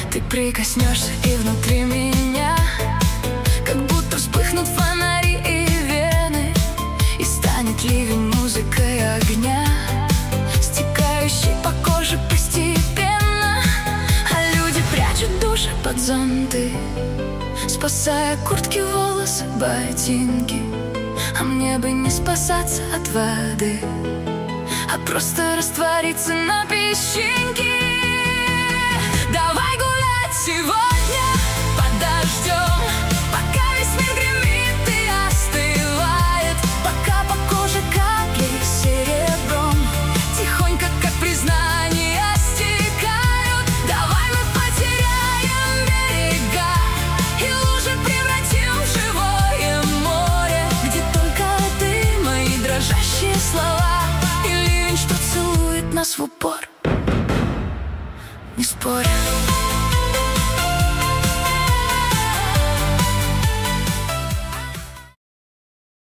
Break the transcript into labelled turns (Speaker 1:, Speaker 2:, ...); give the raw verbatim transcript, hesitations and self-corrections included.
Speaker 1: Ты прикоснешься, и внутри меня как будто вспыхнут фонари и вены, и станет ливень музыкой огня, стекающий по коже постепенно. А люди прячут души под зонты, спасая куртки, волосы, ботинки. А мне бы не спасаться от воды, а просто раствориться на песчинке. Давай гулять сегодня под дождем, пока весь мир гремит и остывает, пока по коже капли серебром тихонько, как признание, стекают. Давай мы потеряем берега и лужи превратим в живое море, где только ты, мои дрожащие слова, и ливень, что целует нас в упор. Не спорь.